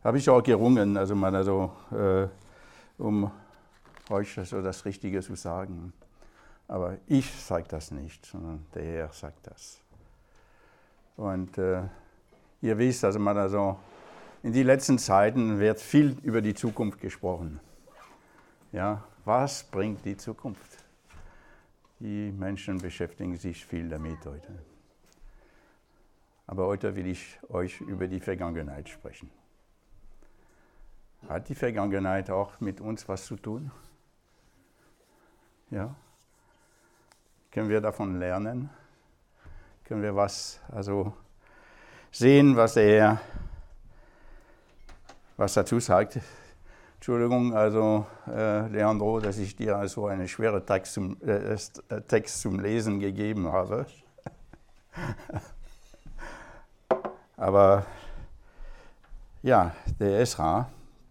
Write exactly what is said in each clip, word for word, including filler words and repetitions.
habe ich auch gerungen, also mal also, äh, um euch so das Richtige zu sagen. Aber ich sage das nicht, sondern der Herr sagt das. Und äh, ihr wisst, also mal also, in den letzten Zeiten wird viel über die Zukunft gesprochen. Ja, was bringt die Zukunft? Die Menschen beschäftigen sich viel damit heute. Aber heute will ich euch über die Vergangenheit sprechen. Hat die Vergangenheit auch mit uns was zu tun? Ja? Können wir davon lernen? Können wir was also sehen, was er was dazu sagt? Entschuldigung, also äh, Leandro, dass ich dir also einen schweren Text zum, äh, Text zum Lesen gegeben habe. Aber ja, der Esra,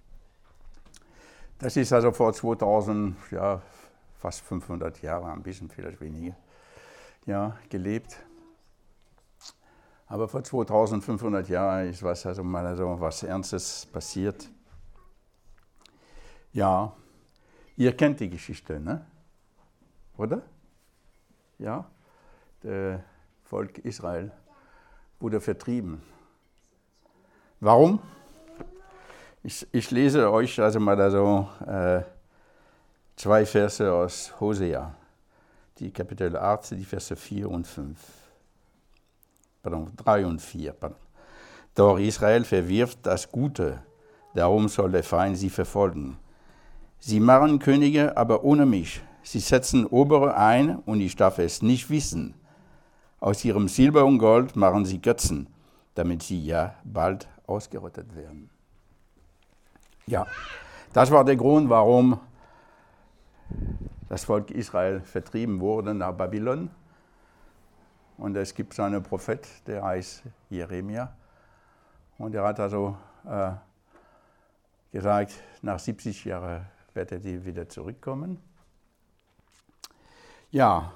das ist also vor zweitausend, ja, fast fünfhundert Jahren, ein bisschen vielleicht weniger, ja, gelebt. Aber vor zweitausendfünfhundert Jahren ist was, also mal so was Ernstes passiert. Ja, ihr kennt die Geschichte, ne? Oder? Ja, das Volk Israel wurde vertrieben. Warum? Ich, ich lese euch also mal also, äh, zwei Verse aus Hosea, die Kapitel acht, die Verse vier und fünf. Pardon, drei und vier. Pardon. Doch Israel verwirft das Gute, darum soll der Feind sie verfolgen. Sie machen Könige, aber ohne mich. Sie setzen Obere ein und ich darf es nicht wissen. Aus ihrem Silber und Gold machen sie Götzen, damit sie ja bald ausgerottet werden. Ja, das war der Grund, warum das Volk Israel vertrieben wurde nach Babylon. Und es gibt so einen Prophet, der heißt Jeremia. Und er hat also äh, gesagt, nach siebzig Jahren werdet ihr wieder zurückkommen. Ja,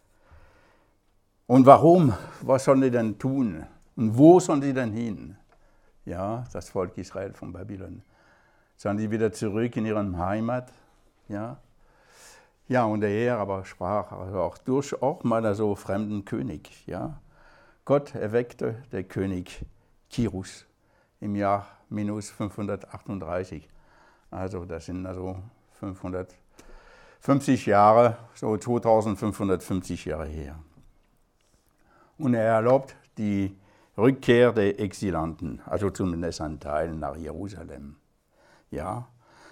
und warum? Was sollen die denn tun? Und wo sollen sie denn hin? Ja, das Volk Israel von Babylon. Sollen die wieder zurück in ihre Heimat? Ja, ja, und der Herr aber sprach also auch durch auch mal so fremden König. Ja, Gott erweckte der König Kirus im Jahr minus fünfhundertachtunddreißig. Also das sind also fünfhundertfünfzig Jahre, so zweitausendfünfhundertfünfzig Jahre her. Und er erlaubt die Rückkehr der Exilanten, also zumindest an Teilen nach Jerusalem. Ja,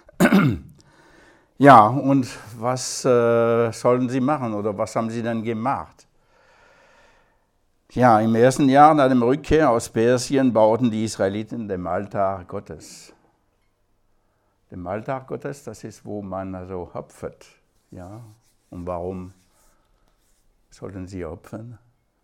ja, und was äh, sollen sie machen oder was haben sie denn gemacht? Ja, im ersten Jahr nach dem Rückkehr aus Persien bauten die Israeliten den Altar Gottes. Der Altar Gottes, das ist, wo man also opfert. Ja, und warum sollten sie opfern?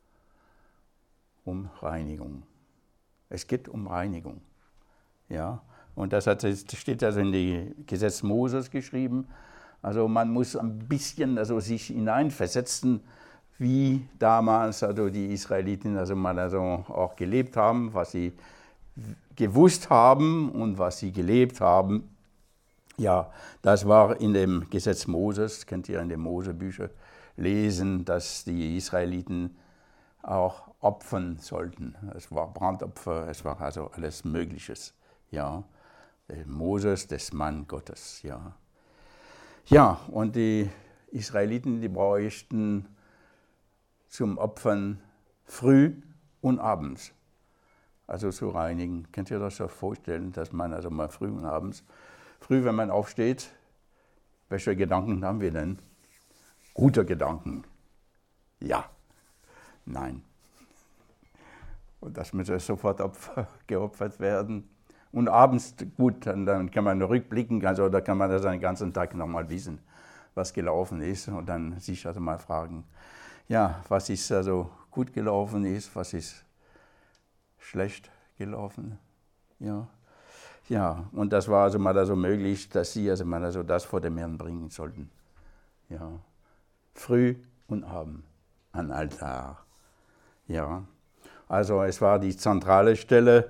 Um Reinigung. Es geht um Reinigung. Ja, und das, hat, das steht also in die Gesetz Moses geschrieben. Also man muss ein bisschen also sich hineinversetzen, wie damals also die Israeliten also mal also auch gelebt haben, was sie gewusst haben und was sie gelebt haben. Ja, das war in dem Gesetz Moses, könnt ihr in den Mosebüchern lesen, dass die Israeliten auch opfern sollten. Es war Brandopfer, es war also alles Mögliches. Ja, der Moses, des Mann Gottes. Ja, ja, und die Israeliten, die bräuchten zum Opfern früh und abends, also zu reinigen. Könnt ihr das so vorstellen, dass man also mal früh und abends, früh, wenn man aufsteht, welche Gedanken haben wir denn? Gute Gedanken. Ja, nein. Und das muss sofort opfer, geopfert werden. Und abends, gut, dann, dann kann man rückblicken, also da kann man das den ganzen Tag nochmal wissen, was gelaufen ist. Und dann sich also mal fragen, ja, was ist also gut gelaufen ist, was ist schlecht gelaufen. Ja, ja, und das war also mal also möglich, dass sie also mal also das vor dem Herrn bringen sollten. Ja, früh und abend an Altar. Ja, also es war die zentrale Stelle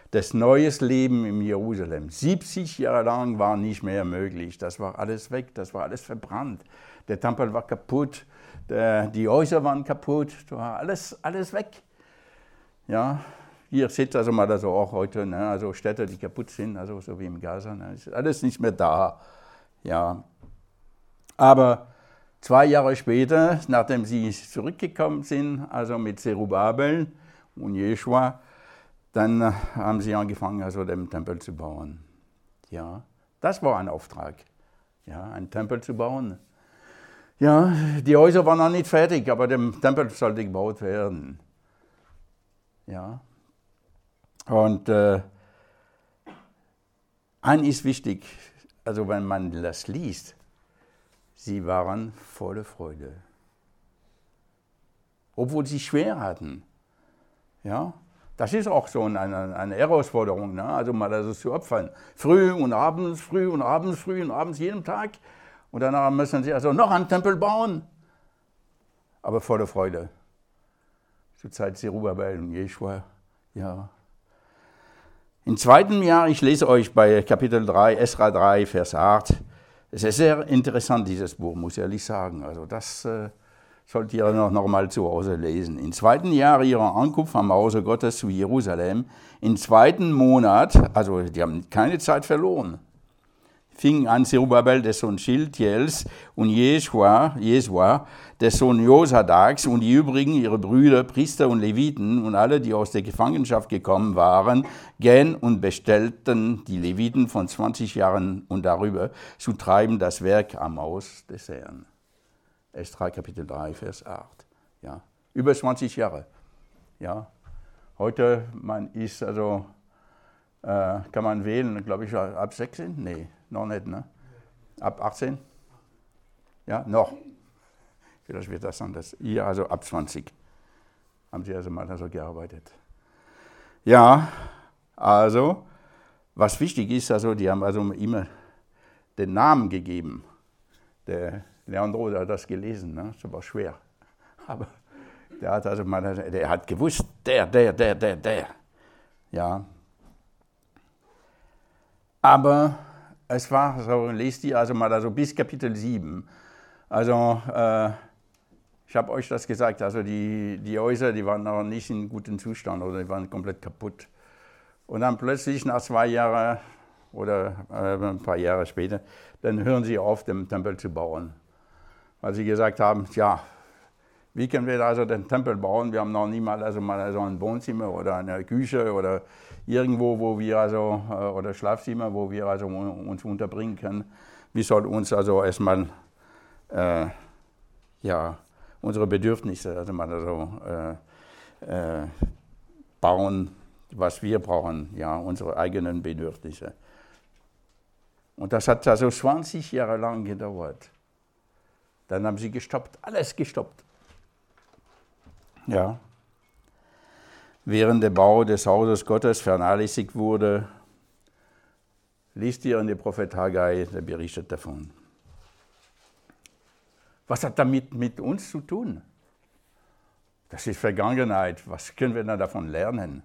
das neue Leben in Jerusalem. siebzig Jahre lang war nicht mehr möglich. Das war alles weg, das war alles verbrannt. Der Tempel war kaputt, der, die Häuser waren kaputt, das war alles, alles weg. Ja, hier seht also mal also auch heute, ne, also Städte, die kaputt sind, also so wie im Gaza, ne, ist alles nicht mehr da. Ja. Aber zwei Jahre später, nachdem sie zurückgekommen sind, also mit Zerubabel und Jeschua, dann haben sie angefangen, also den Tempel zu bauen. Ja, das war ein Auftrag, ja, einen Tempel zu bauen. Ja, die Häuser waren noch nicht fertig, aber der Tempel sollte gebaut werden. Ja, und äh, eins ist wichtig, also wenn man das liest, sie waren voller Freude, obwohl sie schwer hatten. Ja. Das ist auch so eine, eine Herausforderung, ne? Also mal das zu opfern. Früh und abends, früh und abends, früh und abends, jeden Tag. Und danach müssen sie also noch einen Tempel bauen. Aber voller Freude. Zur Zeit Zerubabel und Jeschua, ja. Im zweiten Jahr, ich lese euch bei Kapitel drei, Esra drei, Vers acht. Es ist sehr interessant, dieses Buch, muss ich ehrlich sagen. Also das äh, sollt ihr noch, noch mal zu Hause lesen. Im zweiten Jahr ihrer Ankunft am Hause Gottes zu Jerusalem, im zweiten Monat, also die haben keine Zeit verloren, fing an Zerubabel, der Sohn Schiltiels, und Jeschua, Jesua, der Sohn Josadaks, und die übrigen, ihre Brüder, Priester und Leviten und alle, die aus der Gefangenschaft gekommen waren, gehen und bestellten die Leviten von zwanzig Jahren und darüber zu treiben das Werk am Haus des Herrn. Esra Kapitel drei, Vers acht. Ja, über zwanzig Jahre. Ja, heute man ist also äh, kann man wählen, glaube ich, ab sechzehn? Nee, noch nicht, ne? Ab achtzehn? Ja, noch. Vielleicht wird das anders. Hier also ab zwanzig haben sie also mal so gearbeitet. Ja, also, was wichtig ist, also die haben also immer den Namen gegeben. Der Leandro hat das gelesen, ne? Das war schwer. Aber der hat also mal, der hat gewusst, der, der, der, der, der. Ja. Aber es war so, lest ihr also mal also bis Kapitel sieben. Also, äh, ich habe euch das gesagt, also die, die Häuser, die waren noch nicht in gutem Zustand oder die waren komplett kaputt. Und dann plötzlich nach zwei Jahren oder äh, ein paar Jahre später, dann hören sie auf, den Tempel zu bauen. Weil sie gesagt haben, ja, wie können wir also den Tempel bauen? Wir haben noch nie mal, also mal so ein Wohnzimmer oder eine Küche oder irgendwo, wo wir also, oder Schlafzimmer, wo wir also uns unterbringen können. Wir sollten uns also erstmal, äh, ja, unsere Bedürfnisse, also mal so äh, äh, bauen, was wir brauchen, ja, unsere eigenen Bedürfnisse. Und das hat also zwanzig Jahre lang gedauert. Dann haben sie gestoppt, alles gestoppt. Ja. Während der Bau des Hauses Gottes vernachlässigt wurde, liest ihr in der Prophet Haggai, der berichtet davon. Was hat damit mit uns zu tun? Das ist Vergangenheit. Was können wir denn davon lernen?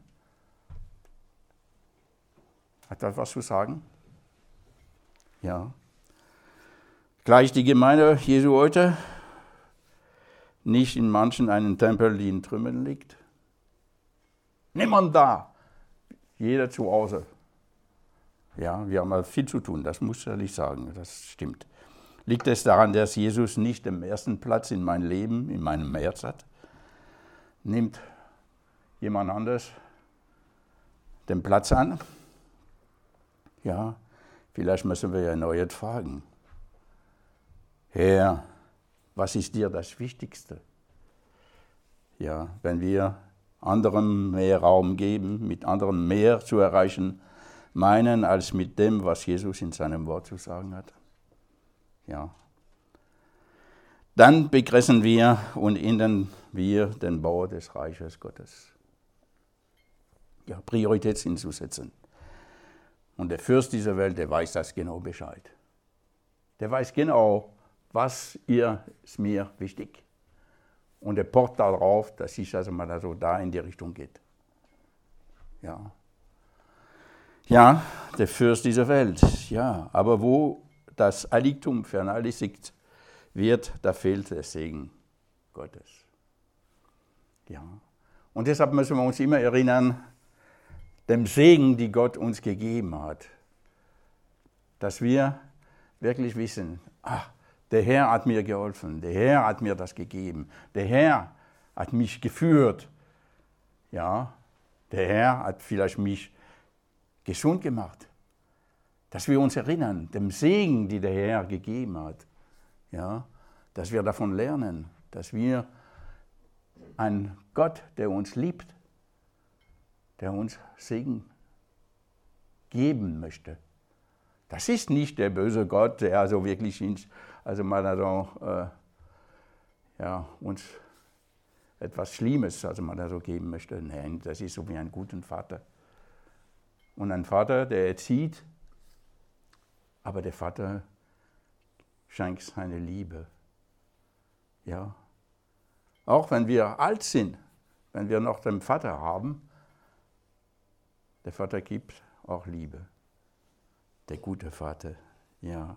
Hat das was zu sagen? Ja. Gleich die Gemeinde Jesu heute, nicht in manchen einen Tempel, die in Trümmern liegt. Niemand da, jeder zu Hause. Ja, wir haben viel zu tun, das muss ich ehrlich sagen, das stimmt. Liegt es daran, dass Jesus nicht den ersten Platz in meinem Leben, in meinem Herz hat? Nimmt jemand anders den Platz an? Ja, vielleicht müssen wir erneut fragen. Herr, was ist dir das Wichtigste? Ja, wenn wir anderen mehr Raum geben, mit anderen mehr zu erreichen, meinen, als mit dem, was Jesus in seinem Wort zu sagen hat. Ja. Dann begrenzen wir und ändern wir den Bau des Reiches Gottes. Ja, Priorität hinzusetzen. Und der Fürst dieser Welt, der weiß das genau Bescheid. Der weiß genau, was ihr ist mir wichtig. Und er pocht darauf, dass es also mal so da in die Richtung geht. Ja. Ja, der Fürst dieser Welt, ja, aber wo das Heiligtum vernachlässigt wird, da fehlt der Segen Gottes. Ja. Und deshalb müssen wir uns immer erinnern, dem Segen, die Gott uns gegeben hat, dass wir wirklich wissen, ach, der Herr hat mir geholfen, der Herr hat mir das gegeben, der Herr hat mich geführt, ja, der Herr hat vielleicht mich gesund gemacht, dass wir uns erinnern, dem Segen, die der Herr gegeben hat, ja, dass wir davon lernen, dass wir einen Gott, der uns liebt, der uns Segen geben möchte. Das ist nicht der böse Gott, der also wirklich uns, also mal also, äh, ja, uns etwas Schlimmes, also mal so geben möchte. Nein, das ist so wie ein guter Vater. Und ein Vater, der erzieht, aber der Vater schenkt seine Liebe. Ja. Auch wenn wir alt sind, wenn wir noch den Vater haben, der Vater gibt auch Liebe. Der gute Vater, ja.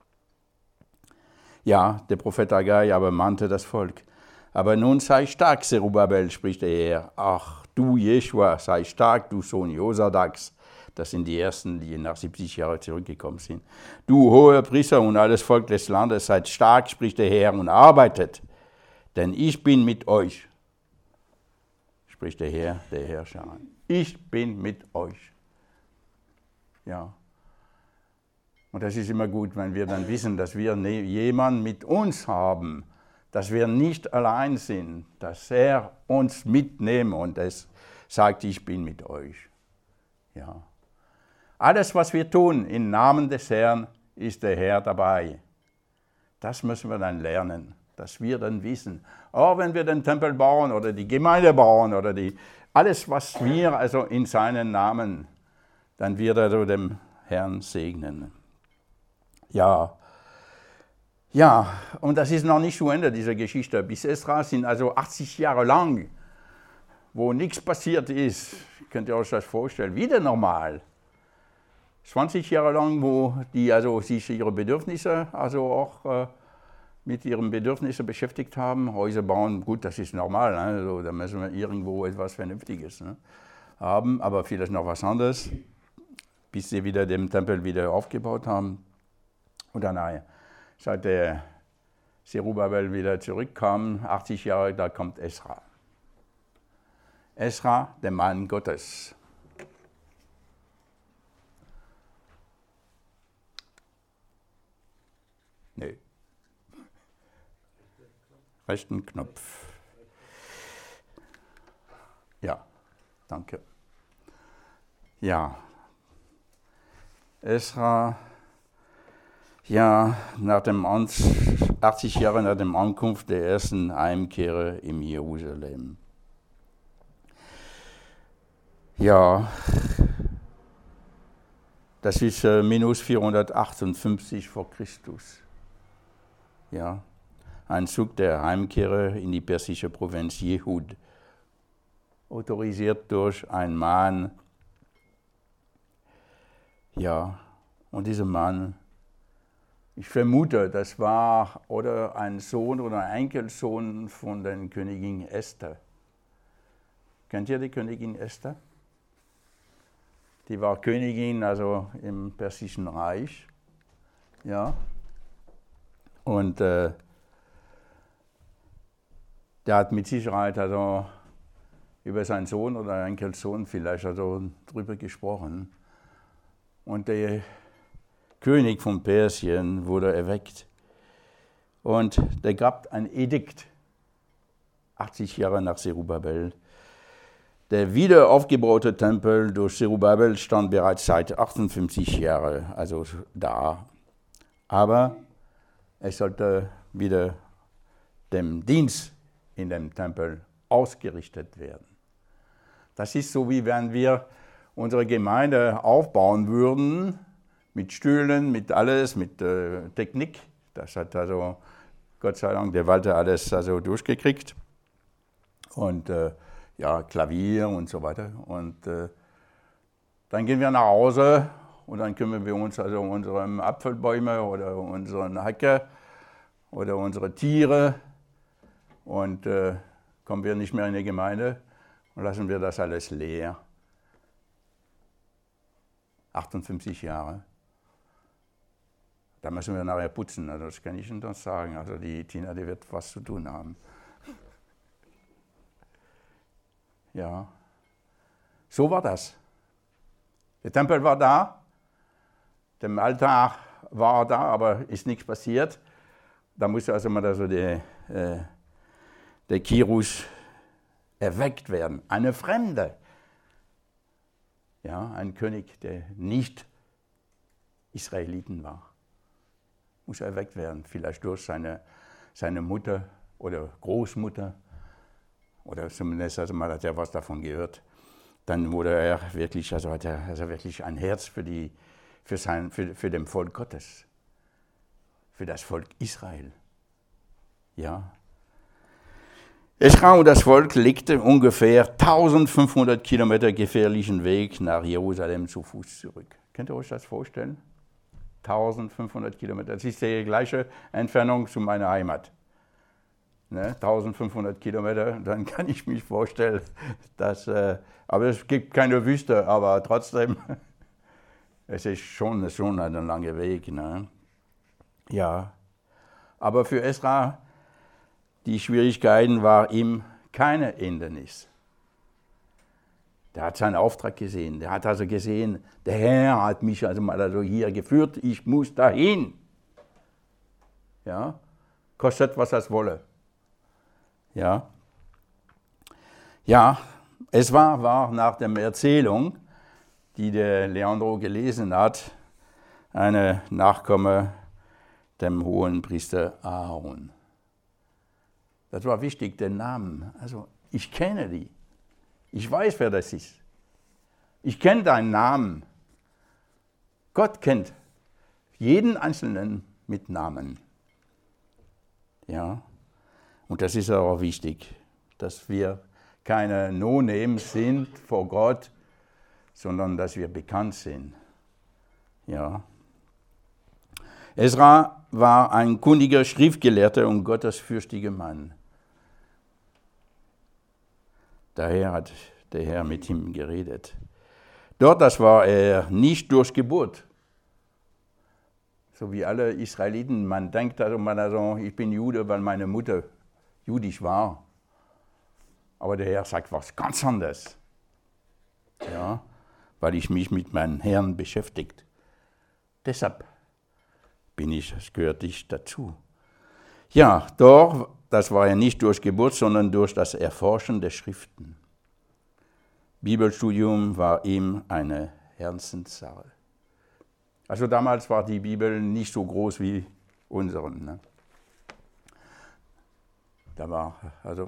Ja, der Prophet Haggai aber mahnte das Volk. Aber nun sei stark, Zerubabel, spricht der Herr. Ach, du Jeschua, sei stark, du Sohn Josadaks. Das sind die Ersten, die nach siebzig Jahren zurückgekommen sind. Du hoher Priester und alles Volk des Landes, seid stark, spricht der Herr, und arbeitet. Denn ich bin mit euch, spricht der Herr, der Herrscher. Ich bin mit euch. Ja. Und das ist immer gut, wenn wir dann wissen, dass wir jemanden mit uns haben, dass wir nicht allein sind, dass er uns mitnimmt und es sagt, ich bin mit euch. Ja. Alles, was wir tun im Namen des Herrn, ist der Herr dabei. Das müssen wir dann lernen, dass wir dann wissen, auch wenn wir den Tempel bauen oder die Gemeinde bauen oder die, alles, was wir also in seinen Namen, dann wird er also dem Herrn segnen. Ja, ja, und das ist noch nicht zu Ende, diese Geschichte. Bis Esra sind also achtzig Jahre lang, wo nichts passiert ist. Könnt ihr euch das vorstellen? Wieder normal. zwanzig Jahre lang, wo die also sich ihre Bedürfnisse, also auch äh, mit ihren Bedürfnissen beschäftigt haben. Häuser bauen, gut, das ist normal, ne? Also, da müssen wir irgendwo etwas Vernünftiges, ne, haben, aber vielleicht noch was anderes, bis sie wieder den Tempel wieder aufgebaut haben. Und dann, seit der Zerubabel wieder zurückkam, achtzig Jahre, da kommt Esra. Esra, der Mann Gottes. Nee. Rechten Knopf. Ja, danke. Ja. Esra, ja, nach dem achtzig Jahre nach der Ankunft der ersten Heimkehrer in Jerusalem. Ja, das ist äh, minus vierhundertachtundfünfzig vor Christus. Ja, ein Zug der Heimkehrer in die persische Provinz Jehud, autorisiert durch einen Mann. Ja, und dieser Mann, ich vermute, das war oder ein Sohn oder ein Enkelsohn von der Königin Esther. Kennt ihr die Königin Esther? Die war Königin, also im Persischen Reich. Ja. Und äh, der hat mit Sicherheit also über seinen Sohn oder Enkelsohn vielleicht also drüber gesprochen. Und der König von Persien wurde erweckt. Und der gab ein Edikt, achtzig Jahre nach Zerubabel. Der wieder aufgebaute Tempel durch Zerubabel stand bereits seit achtundfünfzig Jahren, also da. Aber es sollte wieder dem Dienst in dem Tempel ausgerichtet werden. Das ist so, wie wenn wir unsere Gemeinde aufbauen würden, mit Stühlen, mit alles, mit äh, Technik. Das hat also, Gott sei Dank, der Walter alles also durchgekriegt. Und äh, ja, Klavier und so weiter. Und äh, Dann gehen wir nach Hause und dann kümmern wir uns also um unsere Apfelbäume oder unsere Hecke oder unsere Tiere und äh, kommen wir nicht mehr in die Gemeinde und lassen wir das alles leer. achtundfünfzig Jahre. Da müssen wir nachher putzen, also das kann ich Ihnen doch sagen. Also die Tina, die wird was zu tun haben. Ja, so war das. Der Tempel war da, der Altar war da, aber ist nichts passiert. Da musste also mal also der, äh, der Kyrus erweckt werden, eine Fremde. Ja, ein König, der nicht Israeliten war. Muss erweckt werden, vielleicht durch seine, seine Mutter oder Großmutter. Oder zumindest also mal hat er was davon gehört. Dann wurde er wirklich, also hat er also wirklich ein Herz für, die, für, sein, für, für den Volk Gottes. Für das Volk Israel. Ja. Esra und das Volk legte ungefähr eintausendfünfhundert Kilometer gefährlichen Weg nach Jerusalem zu Fuß zurück. Könnt ihr euch das vorstellen? eintausendfünfhundert Kilometer. Das ist die gleiche Entfernung zu meiner Heimat. Ne? eintausendfünfhundert Kilometer, dann kann ich mich vorstellen, dass, äh, aber es gibt keine Wüste, aber trotzdem, es ist schon, schon ein langer Weg. Ne? Ja, aber für Esra, die Schwierigkeiten war ihm keine Hindernis. Der hat seinen Auftrag gesehen, der hat also gesehen, der Herr hat mich also mal also hier geführt, ich muss dahin. Ja, kostet was es wolle. Ja, ja, es war, war nach der Erzählung, die der Leandro gelesen hat, eine Nachkomme dem hohen Priester Aaron. Das war wichtig, den Namen. Also ich kenne die. Ich weiß, wer das ist. Ich kenne deinen Namen. Gott kennt jeden Einzelnen mit Namen. Ja, und das ist auch wichtig, dass wir keine No-Names sind vor Gott, sondern dass wir bekannt sind. Ja. Esra war ein kundiger Schriftgelehrter und gottesfürchtiger Mann. Daher hat der Herr mit ihm geredet. Dort, das war er nicht durch Geburt. So wie alle Israeliten, man denkt also, man also, ich bin Jude, weil meine Mutter jüdisch war. Aber der Herr sagt was ganz anderes. Ja, weil ich mich mit meinem Herrn beschäftigt. Deshalb bin ich, es gehört nicht dazu. Ja, doch, das war ja nicht durch Geburt, sondern durch das Erforschen der Schriften. Bibelstudium war ihm eine Herzenssache. Also damals war die Bibel nicht so groß wie unseren. Ne? Da war, also,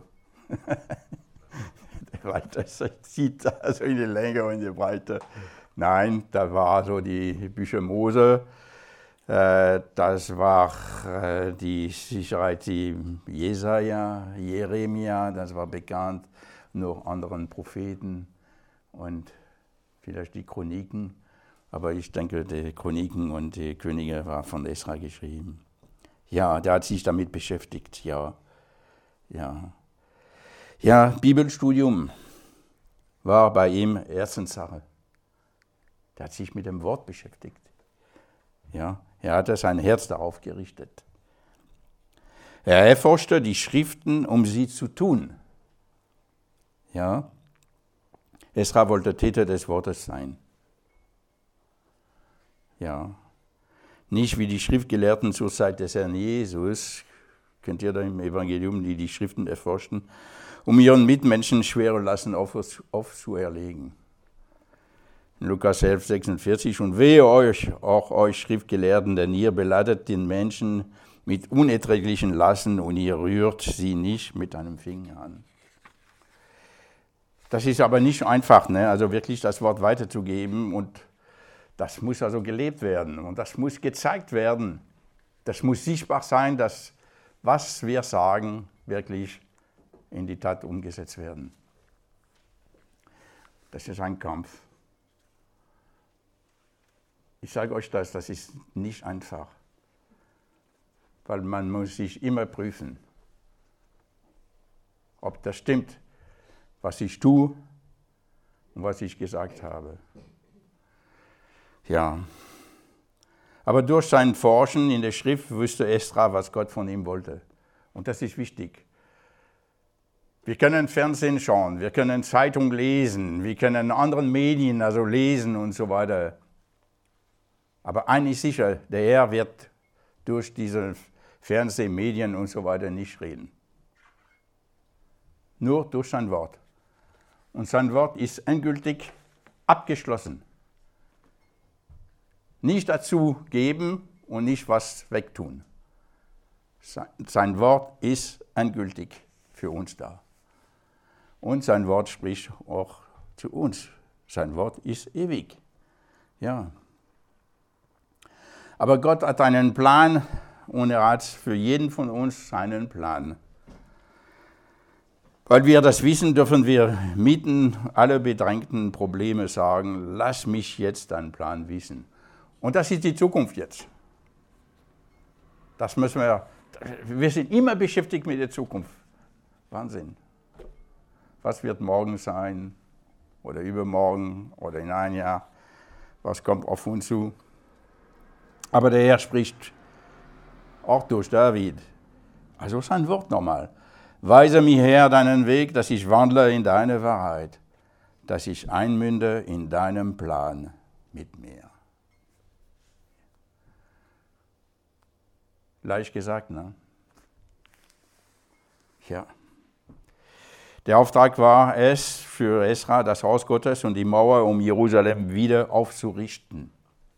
der Weite zieht also in die Länge und in die Breite. Nein, da war so die Bücher Mose. Das war die Sicherheit, die Jesaja, Jeremia, das war bekannt, noch anderen Propheten und vielleicht die Chroniken. Aber ich denke, die Chroniken und die Könige waren von Esra geschrieben. Ja, der hat sich damit beschäftigt, ja. Ja, ja, Bibelstudium war bei ihm Herzenssache. Der hat sich mit dem Wort beschäftigt. Ja, er hatte sein Herz darauf gerichtet. Er erforschte die Schriften, um sie zu tun. Ja, Esra wollte Täter des Wortes sein. Ja, nicht wie die Schriftgelehrten zur Zeit des Herrn Jesus, kennt ihr da im Evangelium, die die Schriften erforschten, um ihren Mitmenschen schwere Lasten aufzuerlegen. In Lukas elf, sechsundvierzig, und wehe euch, auch euch Schriftgelehrten, denn ihr beladet den Menschen mit unerträglichen Lasten und ihr rührt sie nicht mit einem Finger an. Das ist aber nicht einfach, ne? Also wirklich das Wort weiterzugeben, und das muss also gelebt werden und das muss gezeigt werden. Das muss sichtbar sein, dass was wir sagen wirklich in die Tat umgesetzt werden. Das ist ein Kampf. Ich sage euch das, das ist nicht einfach. Weil man muss sich immer prüfen, ob das stimmt, was ich tue und was ich gesagt habe. Ja. Aber durch sein Forschen in der Schrift wusste Esra, was Gott von ihm wollte. Und das ist wichtig. Wir können Fernsehen schauen, wir können Zeitung lesen, wir können anderen Medien also lesen und so weiter. Aber eines ist sicher, der Herr wird durch diese Fernsehen, Medien und so weiter nicht reden. Nur durch sein Wort. Und sein Wort ist endgültig abgeschlossen. Nicht dazu geben und nicht was wegtun. Sein Wort ist endgültig für uns da. Und sein Wort spricht auch zu uns. Sein Wort ist ewig. Ja. Aber Gott hat einen Plan und er hat für jeden von uns seinen Plan. Weil wir das wissen, dürfen wir mitten alle bedrängten Probleme sagen, lass mich jetzt deinen Plan wissen. Und das ist die Zukunft jetzt. Das müssen wir, wir sind immer beschäftigt mit der Zukunft. Wahnsinn. Was wird morgen sein oder übermorgen oder in einem Jahr? Was kommt auf uns zu? Aber der Herr spricht auch durch David. Also sein Wort nochmal. Weise mir her deinen Weg, dass ich wandle in deine Wahrheit, dass ich einmünde in deinem Plan mit mir. Leicht gesagt, ne? Ja. Der Auftrag war es für Esra, das Haus Gottes und die Mauer um Jerusalem wieder aufzurichten.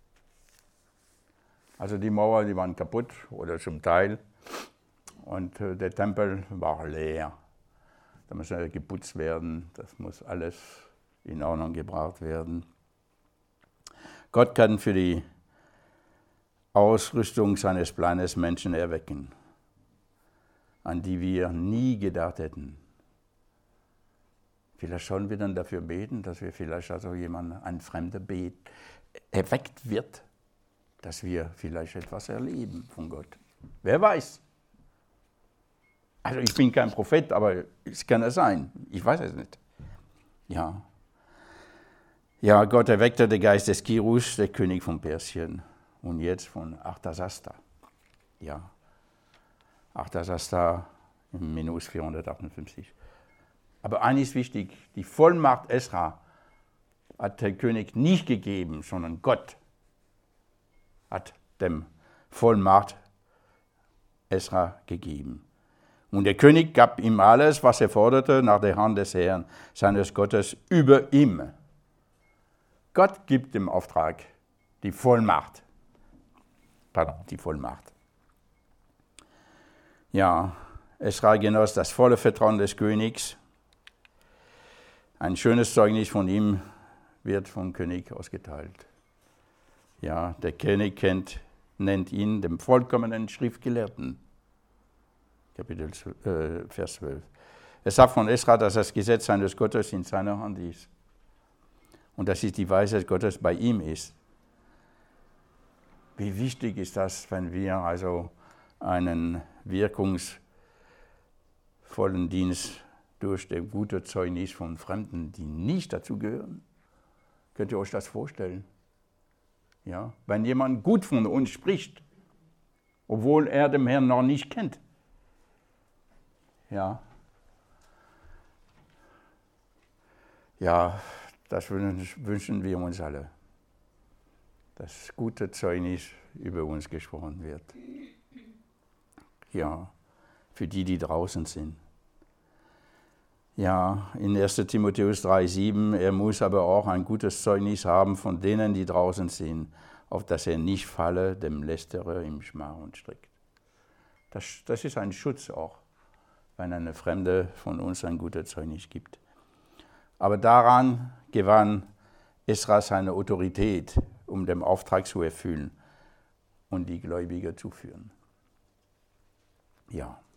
Also die Mauer, die waren kaputt oder zum Teil und äh, der Tempel war leer. Da muss ja geputzt werden, das muss alles in Ordnung gebracht werden. Gott kann für die Ausrüstung seines Planes Menschen erwecken, an die wir nie gedacht hätten. Vielleicht sollen wir dann dafür beten, dass wir vielleicht also jemand, ein Fremder bet, erweckt wird, dass wir vielleicht etwas erleben von Gott. Wer weiß? Also ich bin kein Prophet, aber es kann es sein. Ich weiß es nicht. Ja. Ja, Gott erweckte den Geist des Kirus, der König von Persien, und jetzt von Arthasasta. Ja. Arthasasta im Minus vierhundertachtundfünfzig. Aber eines ist wichtig, die Vollmacht Esra hat der König nicht gegeben, sondern Gott hat dem Vollmacht Esra gegeben. Und der König gab ihm alles, was er forderte, nach der Hand des Herrn, seines Gottes, über ihm. Gott gibt dem Auftrag die Vollmacht. Pardon, die Vollmacht. Ja, Esra genoss das volle Vertrauen des Königs. Ein schönes Zeugnis von ihm wird vom König ausgeteilt. Ja, der König kennt, nennt ihn den vollkommenen Schriftgelehrten. Kapitel äh, Vers zwölf. Er sagt von Esra, dass das Gesetz seines Gottes in seiner Hand ist. Und dass die Weisheit Gottes bei ihm ist. Wie wichtig ist das, wenn wir also einen wirkungsvollen Dienst durch das gute Zeugnis von Fremden, die nicht dazu gehören? Könnt ihr euch das vorstellen? Ja, wenn jemand gut von uns spricht, obwohl er den Herrn noch nicht kennt. Ja, ja, das wünschen wir uns alle, dass gute Zeugnis über uns gesprochen wird. Ja, für die, die draußen sind. Ja, in erster Timotheus drei sieben, er muss aber auch ein gutes Zeugnis haben von denen, die draußen sind, auf dass er nicht falle, dem Lästerer im Schmach und Strick. Das, das ist ein Schutz auch, wenn eine Fremde von uns ein gutes Zeugnis gibt. Aber daran gewann Esra seine Autorität, um den Auftrag zu erfüllen und die Gläubiger zu führen. Ja.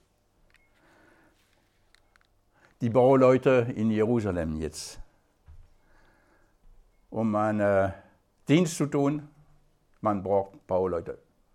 Die Bauleute in Jerusalem jetzt, um einen Dienst zu tun, man braucht Bauleute.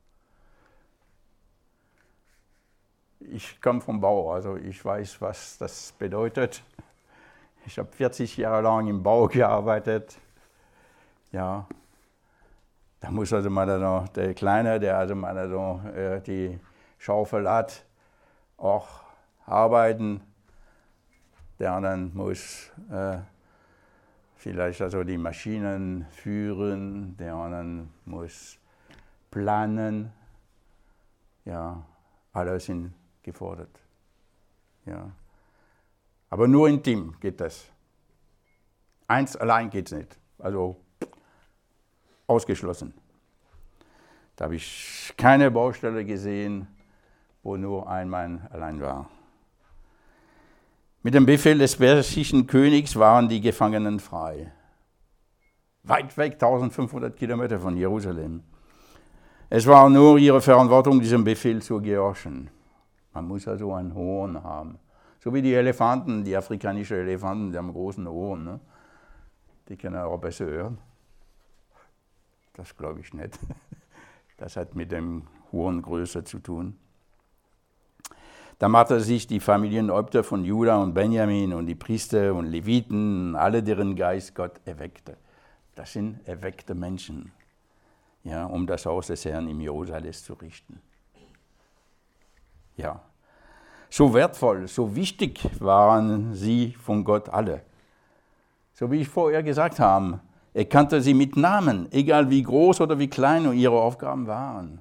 Ich komme vom Bau, also ich weiß, was das bedeutet. Ich habe vierzig Jahre lang im Bau gearbeitet. Ja, da muss also mal noch der Kleine, der also mal also, äh, die Schaufel hat, auch arbeiten. Der andere muss äh, vielleicht also die Maschinen führen, der andere muss planen. Ja, alle sind gefordert. Ja. Aber nur im Team geht das. Eins allein geht es nicht. Also ausgeschlossen. Da habe ich keine Baustelle gesehen, wo nur ein Mann allein war. Mit dem Befehl des persischen Königs waren die Gefangenen frei. Weit weg, eintausendfünfhundert Kilometer von Jerusalem. Es war nur ihre Verantwortung, diesem Befehl zu gehorchen. Man muss also ein Horn haben. So wie die Elefanten, die afrikanischen Elefanten, die haben einen großen Ohren. Ne? Die können auch besser hören. Das glaube ich nicht. Das hat mit dem Horngröße zu tun. Da machte sich die Familienhäupter von Juda und Benjamin und die Priester und Leviten, alle deren Geist Gott erweckte. Das sind erweckte Menschen, ja, um das Haus des Herrn im Jerusalem zu richten. Ja, so wertvoll, so wichtig waren sie von Gott alle. So wie ich vorher gesagt habe, er kannte sie mit Namen, egal wie groß oder wie klein ihre Aufgaben waren.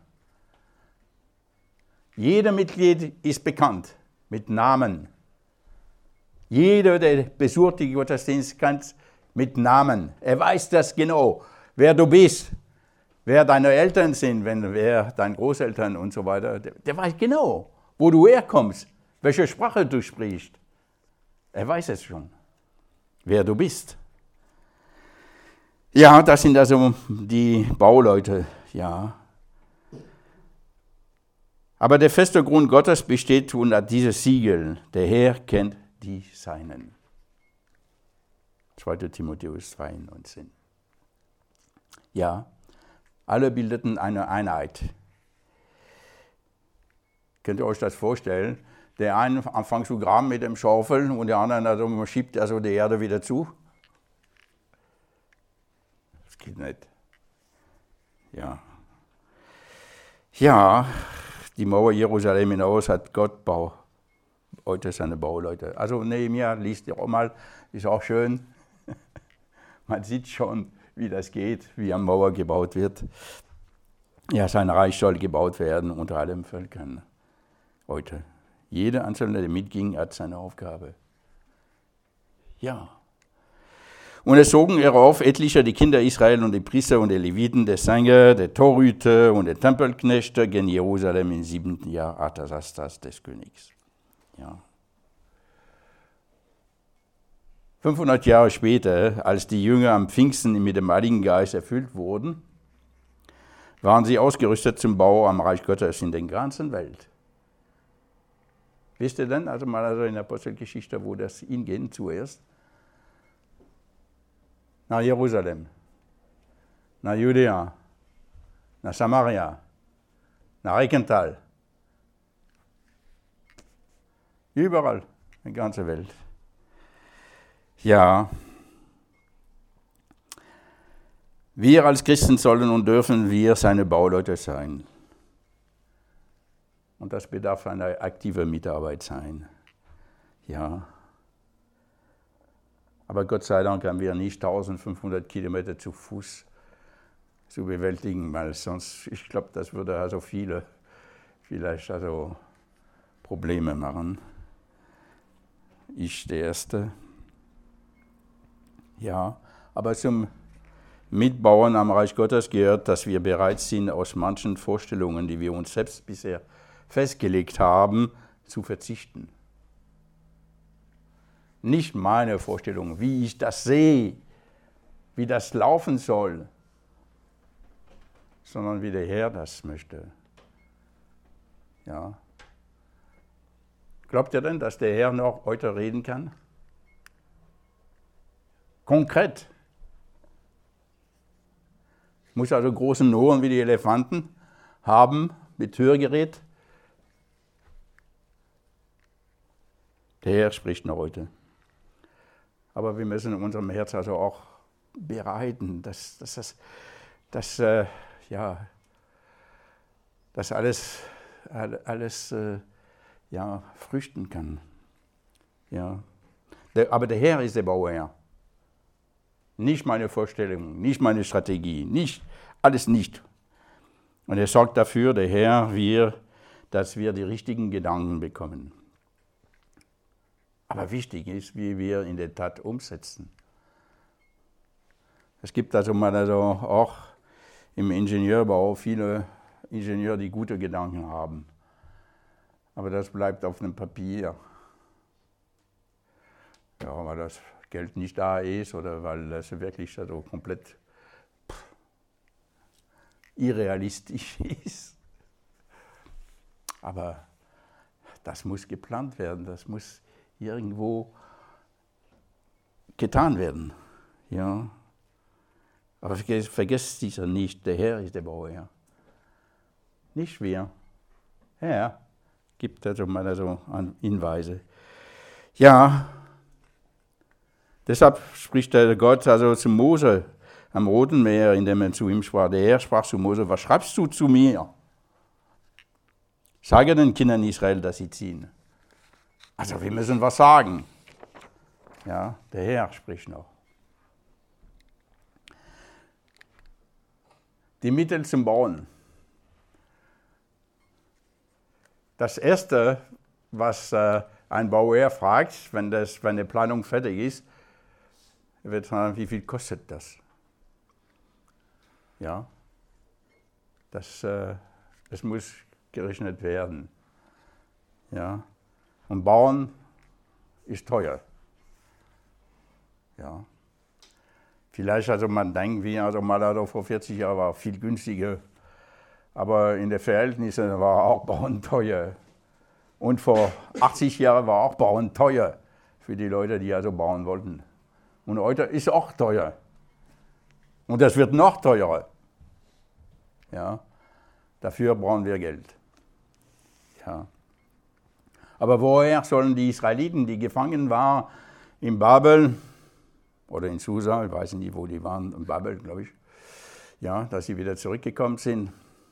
Jeder Mitglied ist bekannt mit Namen. Jeder, der besucht die Gottesdienst, kennt mit Namen. Er weiß das genau, wer du bist, wer deine Eltern sind, wenn, wer deine Großeltern und so weiter. Der, der weiß genau, wo du herkommst, welche Sprache du sprichst. Er weiß es schon, wer du bist. Ja, das sind also die Bauleute, ja. Aber der feste Grund Gottes besteht unter dieses Siegel. Der Herr kennt die Seinen. zweiter Timotheus zwei neunzehn. Ja, alle bildeten eine Einheit. Könnt ihr euch das vorstellen? Der eine anfängt zu graben mit dem Schaufel und der andere also, schiebt also die Erde wieder zu. Das geht nicht. Ja. Ja. Die Mauer Jerusalem hinaus hat Gott Bau, heute seine Bauleute. Also Nehemia, liest ihr auch mal, ist auch schön. Man sieht schon, wie das geht, wie eine Mauer gebaut wird. Ja, sein Reich soll gebaut werden unter allen Völkern heute. Jeder Einzelne, der mitging, hat seine Aufgabe. Ja. Und es zogen er auf etliche, die Kinder Israel und die Priester und die Leviten, der Sänger, der Torhüter und der Tempelknechte gen Jerusalem im siebenten Jahr Artasastas des Königs. Ja. fünfhundert Jahre später, als die Jünger am Pfingsten mit dem Heiligen Geist erfüllt wurden, waren sie ausgerüstet zum Bau am Reich Gottes in der ganzen Welt. Wisst ihr denn, also mal also in der Apostelgeschichte, wo das hingehen zuerst? Nach Jerusalem, nach Judäa, nach Samaria, nach Reichenthal. Überall, in der ganzen Welt. Ja, wir als Christen sollen und dürfen wir seine Bauleute sein. Und das bedarf einer aktiven Mitarbeit sein. Ja. Aber Gott sei Dank haben wir nicht eintausendfünfhundert Kilometer zu Fuß zu bewältigen, weil sonst, ich glaube, das würde also viele vielleicht also Probleme machen. Ich der Erste. Ja, aber zum Mitbauen am Reich Gottes gehört, dass wir bereit sind, aus manchen Vorstellungen, die wir uns selbst bisher festgelegt haben, zu verzichten. Nicht meine Vorstellung, wie ich das sehe, wie das laufen soll, sondern wie der Herr das möchte. Ja. Glaubt ihr denn, dass der Herr noch heute reden kann? Konkret. Muss also großen Ohren wie die Elefanten haben mit Hörgerät. Der Herr spricht noch heute. Aber wir müssen in unserem Herz also auch bereiten, dass, dass das dass, äh, ja, dass alles, alles äh, ja, früchten kann. Ja. Der, aber der Herr ist der Bauherr. Nicht meine Vorstellung, nicht meine Strategie, nicht, alles nicht. Und er sorgt dafür, der Herr, wir, dass wir die richtigen Gedanken bekommen. Aber wichtig ist, wie wir in der Tat umsetzen. Es gibt also mal also auch im Ingenieurbau viele Ingenieure, die gute Gedanken haben. Aber das bleibt auf einem Papier. Ja, weil das Geld nicht da ist oder weil das wirklich also komplett pff, irrealistisch ist. Aber das muss geplant werden, das muss irgendwo getan werden. Ja. Aber vergesst, vergesst dieser nicht, der Herr ist der Bauherr. Nicht wir. Herr gibt also mal also Hinweise. Ja, deshalb spricht der Gott also zu Mose am Roten Meer, indem er zu ihm sprach. Der Herr sprach zu Mose: Was schreibst du zu mir? Sage den Kindern Israel, dass sie ziehen. Also wir müssen was sagen. Ja, der Herr spricht noch. Die Mittel zum Bauen. Das Erste, was äh, ein Bauherr fragt, wenn, das, wenn die Planung fertig ist, wird fragen, wie viel kostet das? Ja, das, äh, das muss gerechnet werden. Ja, und Bauen ist teuer. Ja. Vielleicht also man denkt, wie also mal also vor vierzig Jahren war viel günstiger, aber in den Verhältnissen war auch Bauen teuer. Und vor achtzig Jahren war auch Bauen teuer für die Leute, die also bauen wollten. Und heute ist auch teuer. Und das wird noch teurer. Ja. Dafür brauchen wir Geld. Ja. Aber woher sollen die Israeliten, die gefangen waren in Babel oder in Susa, ich weiß nicht, wo die waren, in Babel, glaube ich, ja, dass sie wieder zurückgekommen sind,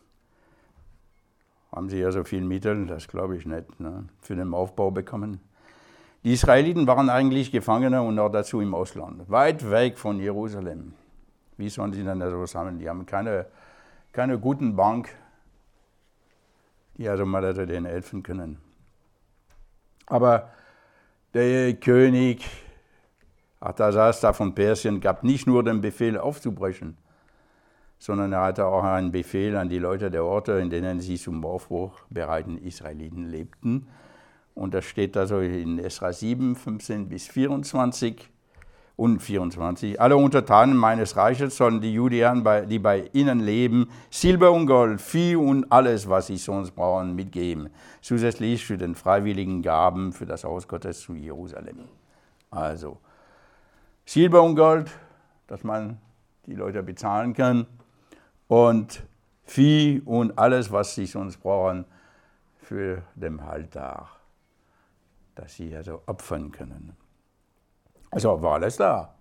haben sie ja so viel Mittel, das glaube ich nicht, ne, für den Aufbau bekommen. Die Israeliten waren eigentlich Gefangene und noch dazu im Ausland, weit weg von Jerusalem. Wie sollen sie denn da so sammeln? Die haben keine, keine guten Bank, die also mal also denen helfen können. Aber der König Artaxerxes von Persien gab nicht nur den Befehl aufzubrechen, sondern er hatte auch einen Befehl an die Leute der Orte, in denen sie zum Aufbruch bereiten Israeliten lebten. Und das steht also in Esra sieben, fünfzehn bis vierundzwanzig und vierundzwanzig. Alle Untertanen meines Reiches sollen die Juden, die bei ihnen leben, Silber und Gold, Vieh und alles, was sie sonst brauchen, mitgeben. Zusätzlich für den freiwilligen Gaben für das Haus Gottes zu Jerusalem. Also Silber und Gold, dass man die Leute bezahlen kann. Und Vieh und alles, was sie sonst brauchen, für den Alltag, dass sie also opfern können. Also war alles da.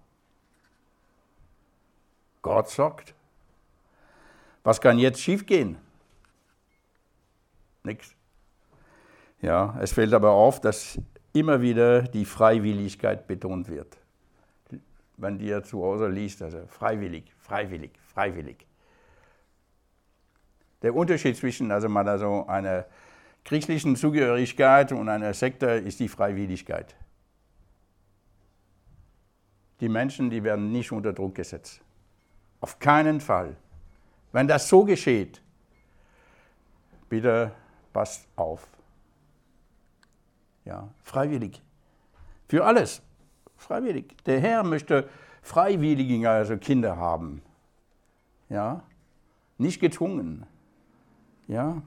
Gott sorgt. Was kann jetzt schiefgehen? Nichts. Ja, es fällt aber auf, dass immer wieder die Freiwilligkeit betont wird. Wenn ihr zu Hause liest, also freiwillig, freiwillig, freiwillig. Der Unterschied zwischen also mal also einer christlichen Zugehörigkeit und einer Sekte ist die Freiwilligkeit. Die Menschen, die werden nicht unter Druck gesetzt. Auf keinen Fall. Wenn das so geschieht, bitte passt auf. Ja, freiwillig. Für alles. Freiwillig. Der Herr möchte Freiwillige, also Kinder haben. Ja, nicht gezwungen. Ja.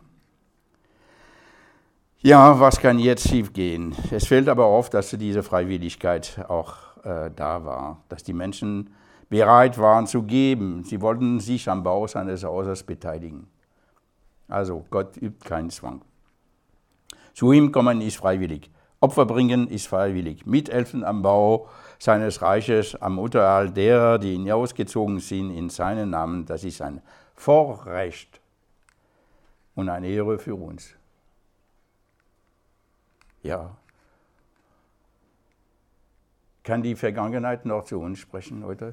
Ja, was kann jetzt schiefgehen? Es fällt aber auf, dass diese Freiwilligkeit auch äh, da war, dass die Menschen bereit waren zu geben. Sie wollten sich am Bau seines Hauses beteiligen. Also Gott übt keinen Zwang. Zu ihm kommen ist freiwillig. Opfer bringen ist freiwillig. Mithelfen am Bau seines Reiches, am Unterhalt derer, die hinausgezogen sind in seinen Namen, das ist ein Vorrecht und eine Ehre für uns. Ja. Kann die Vergangenheit noch zu uns sprechen heute?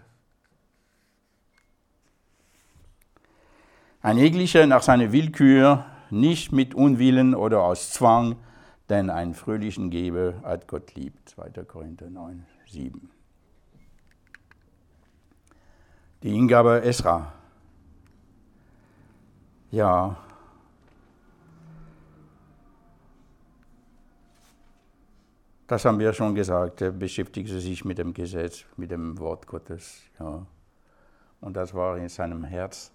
Ein jeglicher nach seiner Willkür, nicht mit Unwillen oder aus Zwang, denn einen fröhlichen Geber hat Gott lieb. zweiter Korinther neun, sieben. Die Hingabe Esra. Ja. Das haben wir schon gesagt. Er beschäftigte sich mit dem Gesetz, mit dem Wort Gottes. Ja. Und das war in seinem Herz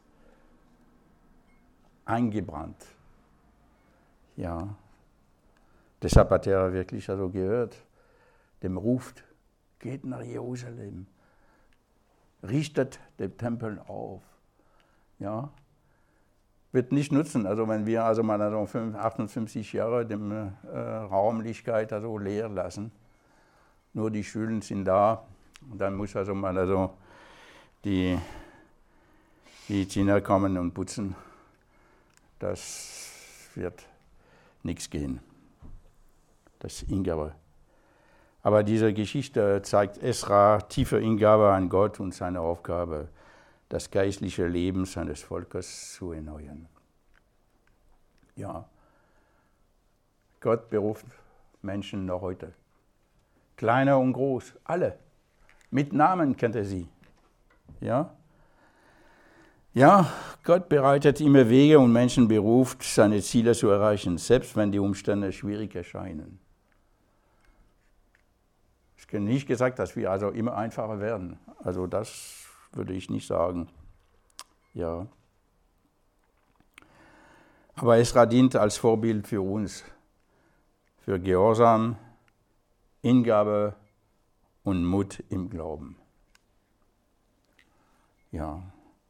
eingebrannt. Ja. Deshalb hat er wirklich also gehört, dem ruft, geht nach Jerusalem, richtet den Tempel auf. Ja. Wird nicht nutzen, also wenn wir also mal also achtundfünfzig Jahre die äh, Raumlichkeit also leer lassen, nur die Schülen sind da und dann muss also mal also die, die Kinder kommen und putzen, das wird nichts gehen. Das ist Hingabe. Aber diese Geschichte zeigt Esra tiefe Hingabe an Gott und seine Aufgabe, das geistliche Leben seines Volkes zu erneuern. Ja, Gott beruft Menschen noch heute. Kleiner und groß, alle. Mit Namen kennt er sie. Ja? Ja, Gott bereitet immer Wege und Menschen beruft, seine Ziele zu erreichen, selbst wenn die Umstände schwierig erscheinen. Es ist nicht gesagt, dass wir also immer einfacher werden. Also das würde ich nicht sagen. Ja. Aber Esra dient als Vorbild für uns, für Gehorsam, Hingabe und Mut im Glauben. Ja.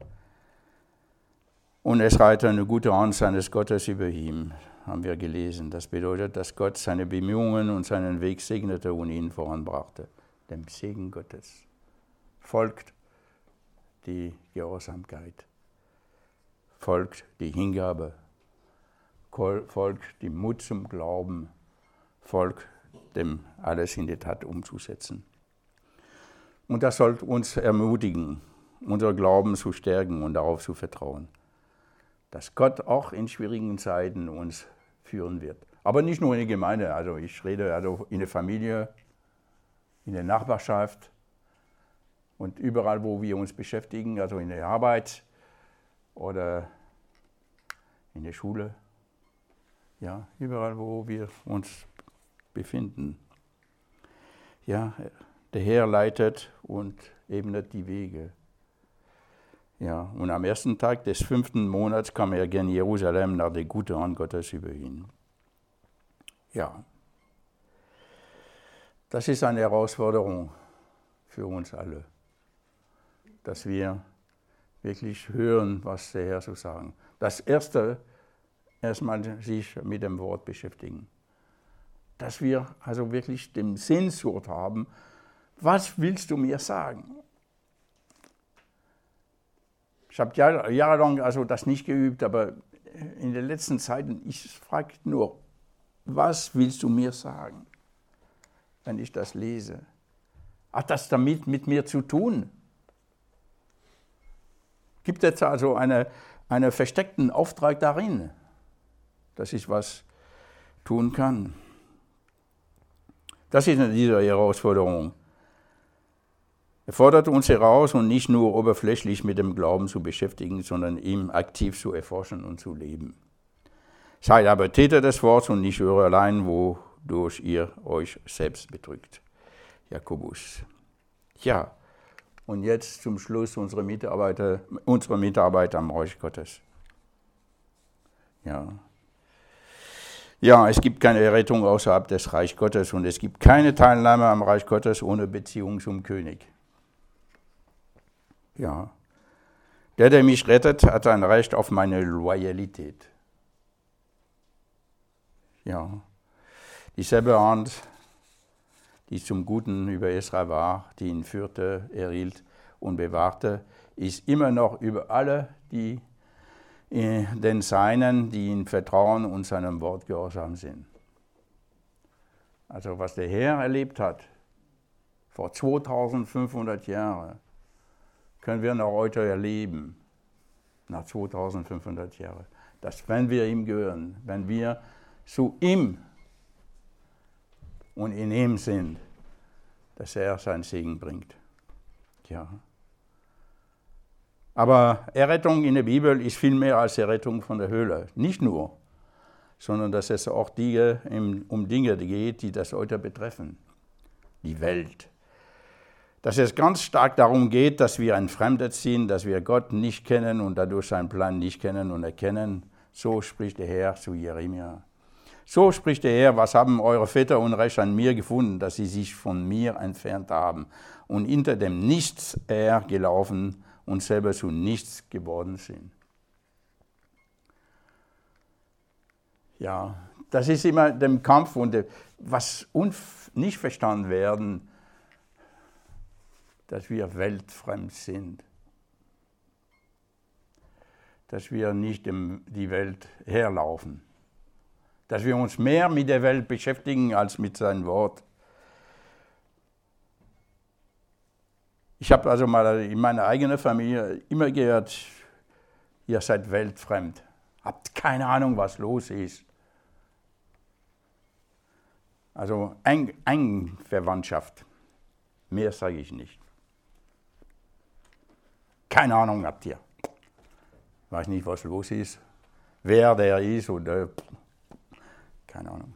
Und Esra hatte eine gute Hand seines Gottes über ihm, haben wir gelesen. Das bedeutet, dass Gott seine Bemühungen und seinen Weg segnete und ihn voranbrachte. Dem Segen Gottes folgt die Gehorsamkeit, folgt die Hingabe, folgt die Mut zum Glauben, folgt dem alles in die Tat umzusetzen. Und das sollte uns ermutigen, unser Glauben zu stärken und darauf zu vertrauen, dass Gott auch in schwierigen Zeiten uns führen wird. Aber nicht nur in der Gemeinde, also ich rede also in der Familie, in der Nachbarschaft und überall, wo wir uns beschäftigen, also in der Arbeit oder in der Schule, ja, überall, wo wir uns befinden. Ja, der Herr leitet und ebnet die Wege. Ja, und am ersten Tag des fünften Monats kam er gen Jerusalem nach der guten Hand Gottes über ihn. Ja, das ist eine Herausforderung für uns alle, dass wir wirklich hören, was der Herr so sagen. Das Erste, erstmal sich mit dem Wort beschäftigen. Dass wir also wirklich den Sehnsucht haben, was willst du mir sagen? Ich habe Jahr, jahrelang also das nicht geübt, aber in den letzten Zeiten, ich frage nur, was willst du mir sagen, wenn ich das lese? Hat das damit mit mir zu tun? Gibt es also eine, einen versteckten Auftrag darin, dass ich was tun kann? Das ist diese Herausforderung. Er fordert uns heraus, und nicht nur oberflächlich mit dem Glauben zu beschäftigen, sondern ihm aktiv zu erforschen und zu leben. Seid aber Täter des Wortes und nicht Hörer allein, wodurch ihr euch selbst betrügt. Jakobus. Ja, und jetzt zum Schluss unsere Mitarbeiter, unsere Mitarbeiter am Reich Gottes. Ja. Ja, es gibt keine Rettung außerhalb des Reich Gottes und es gibt keine Teilnahme am Reich Gottes ohne Beziehung zum König. Ja. Der, der mich rettet, hat ein Recht auf meine Loyalität. Ja. Dieselbe Hand, die zum Guten über Esra war, die ihn führte, erhielt und bewahrte, ist immer noch über alle, die den Seinen, die ihm vertrauen und seinem Wort gehorsam sind. Also was der Herr erlebt hat, vor zweitausendfünfhundert Jahren, können wir noch heute erleben, nach zweitausendfünfhundert Jahren, dass wenn wir ihm gehören, wenn wir zu ihm und in ihm sind, dass er seinen Segen bringt. Ja. Aber Errettung in der Bibel ist viel mehr als Errettung von der Hölle. Nicht nur, sondern dass es auch Dinge, um Dinge geht, die das heute betreffen. Die Welt. Dass es ganz stark darum geht, dass wir entfremdet sind, dass wir Gott nicht kennen und dadurch seinen Plan nicht kennen und erkennen. So spricht der Herr zu Jeremia. So spricht der Herr, was haben eure Väter Unrecht an mir gefunden, dass sie sich von mir entfernt haben und hinter dem Nichts hergelaufen und selber zu nichts geworden sind. Ja, das ist immer der Kampf und der, was nicht verstanden werden, dass wir weltfremd sind. Dass wir nicht dem, die Welt herlaufen. Dass wir uns mehr mit der Welt beschäftigen als mit seinem Wort. Ich habe also mal in meiner eigenen Familie immer gehört, ihr seid weltfremd, habt keine Ahnung, was los ist. Also eng, eng Verwandtschaft, mehr sage ich nicht. Keine Ahnung habt ihr. Weiß nicht, was los ist, wer der ist oder keine Ahnung.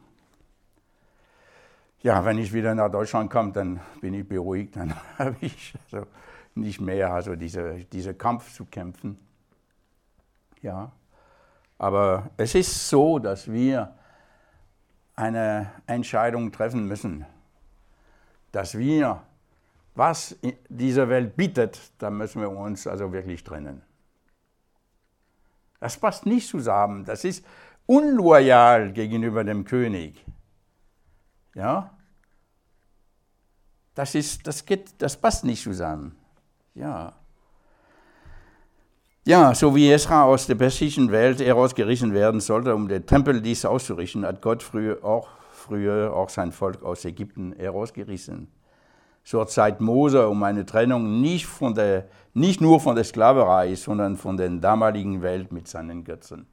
Ja, wenn ich wieder nach Deutschland komme, dann bin ich beruhigt, dann habe ich also nicht mehr also diese, diese Kampf zu kämpfen. Ja, aber es ist so, dass wir eine Entscheidung treffen müssen, dass wir, was diese Welt bietet, da müssen wir uns also wirklich trennen. Das passt nicht zusammen, das ist unloyal gegenüber dem König. Ja, das ist, das geht, das passt nicht zusammen. Ja. Ja, so wie Esra aus der persischen Welt herausgerissen werden sollte, um den Tempeldienst auszurichten, hat Gott früher auch, früher auch sein Volk aus Ägypten herausgerissen. Zur Zeit Mose um eine Trennung nicht, von der, nicht nur von der Sklaverei, sondern von der damaligen Welt mit seinen Götzen.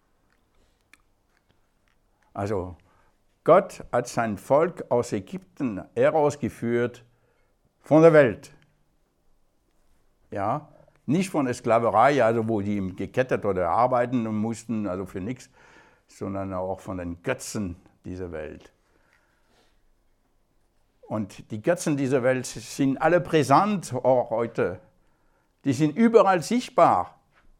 Also Gott hat sein Volk aus Ägypten herausgeführt von der Welt. Ja, nicht von der Sklaverei, also wo die gekettet oder arbeiten mussten, also für nichts, sondern auch von den Götzen dieser Welt. Und die Götzen dieser Welt sind alle präsent auch heute. Die sind überall sichtbar.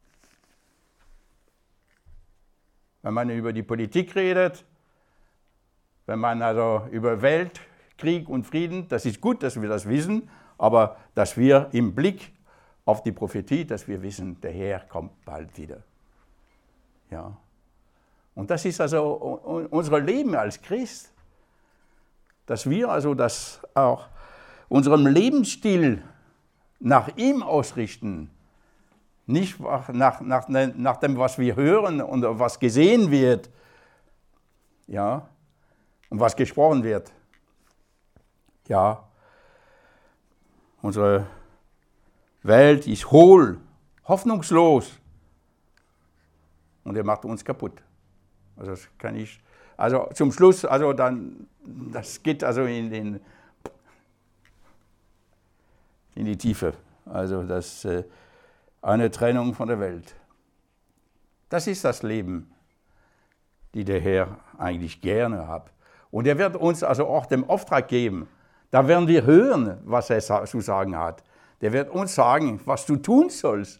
Wenn man über die Politik redet, wenn man also über Welt, Krieg und Frieden, das ist gut, dass wir das wissen, aber dass wir im Blick auf die Prophetie, dass wir wissen, der Herr kommt bald wieder. Ja. Und das ist also unser Leben als Christ, dass wir also das auch unserem Lebensstil nach ihm ausrichten, nicht nach, nach, nach dem, was wir hören und was gesehen wird, ja, und was gesprochen wird. Ja, unsere Welt ist hohl, hoffnungslos und er macht uns kaputt. Also das kann ich, also zum Schluss, also dann, das geht also in, den, in die Tiefe. Also das äh, eine Trennung von der Welt. Das ist das Leben, die der Herr eigentlich gerne hat. Und er wird uns also auch den Auftrag geben. Da werden wir hören, was er zu sagen hat. Der wird uns sagen, was du tun sollst.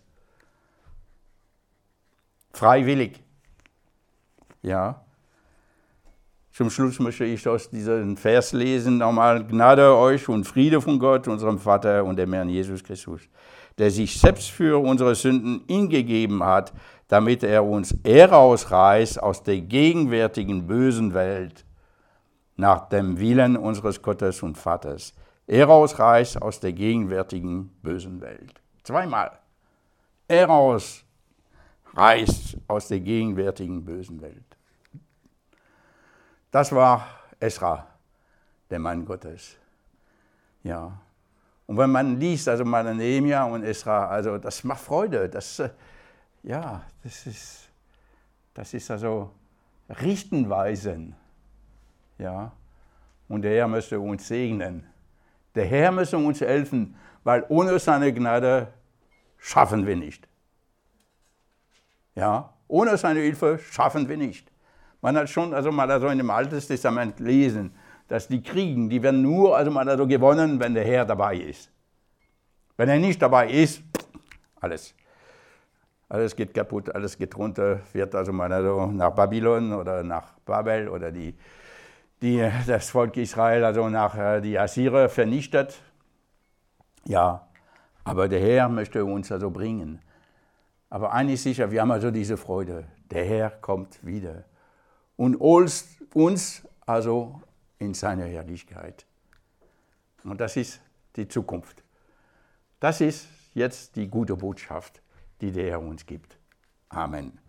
Freiwillig. Ja. Zum Schluss möchte ich aus diesem Vers lesen, nochmal: Gnade euch und Friede von Gott, unserem Vater und dem Herrn Jesus Christus, der sich selbst für unsere Sünden hingegeben hat, damit er uns herausreißt aus der gegenwärtigen bösen Welt, nach dem Willen unseres Gottes und Vaters. Herausreißt aus der gegenwärtigen bösen Welt. Zweimal. Herausreißt aus der gegenwärtigen bösen Welt. Das war Esra, der Mann Gottes. Ja. Und wenn man liest, also mal Nehemia und Esra, also das macht Freude. Das, ja, das ist, das ist also Richtenweisen. Ja. Und der Herr möchte uns segnen. Der Herr möchte uns helfen, weil ohne seine Gnade schaffen wir nicht. Ja, ohne seine Hilfe schaffen wir nicht. Man hat schon also mal also in dem Alten Testament gelesen, dass die Kriege, die werden nur also mal also gewonnen, wenn der Herr dabei ist. Wenn er nicht dabei ist, alles. Alles geht kaputt, alles geht runter, wird also mal also nach Babylon oder nach Babel oder die Die, das Volk Israel also nach äh, die Assyrer vernichtet. Ja, aber der Herr möchte uns also bringen. Aber eines ist sicher, wir haben also diese Freude. Der Herr kommt wieder und holt uns also in seine Herrlichkeit. Und das ist die Zukunft. Das ist jetzt die gute Botschaft, die der Herr uns gibt. Amen.